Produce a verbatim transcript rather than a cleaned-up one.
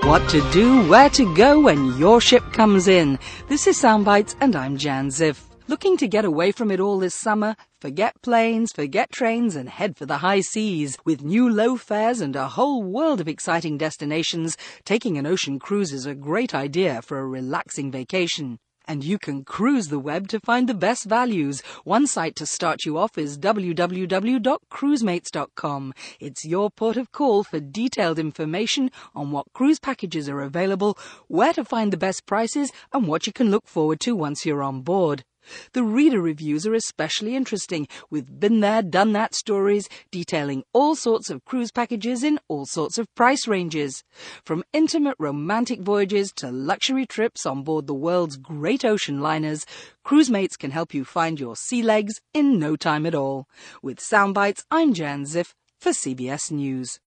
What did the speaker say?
What to do, where to go when your ship comes in. This is Soundbites and I'm Jan Ziff. Looking to get away from it all this summer? Forget planes, forget trains and head for the high seas. With new low fares and a whole world of exciting destinations, taking an ocean cruise is a great idea for a relaxing vacation. And you can cruise the web to find the best values. One site to start you off is w w w dot cruisemates dot com. It's your port of call for detailed information on what cruise packages are available, where to find the best prices, and what you can look forward to once you're on board. The reader reviews are especially interesting, with been there, done that stories detailing all sorts of cruise packages in all sorts of price ranges. From intimate romantic voyages to luxury trips on board the world's great ocean liners, Cruisemates can help you find your sea legs in no time at all. With Soundbites, I'm Jan Ziff for C B S News.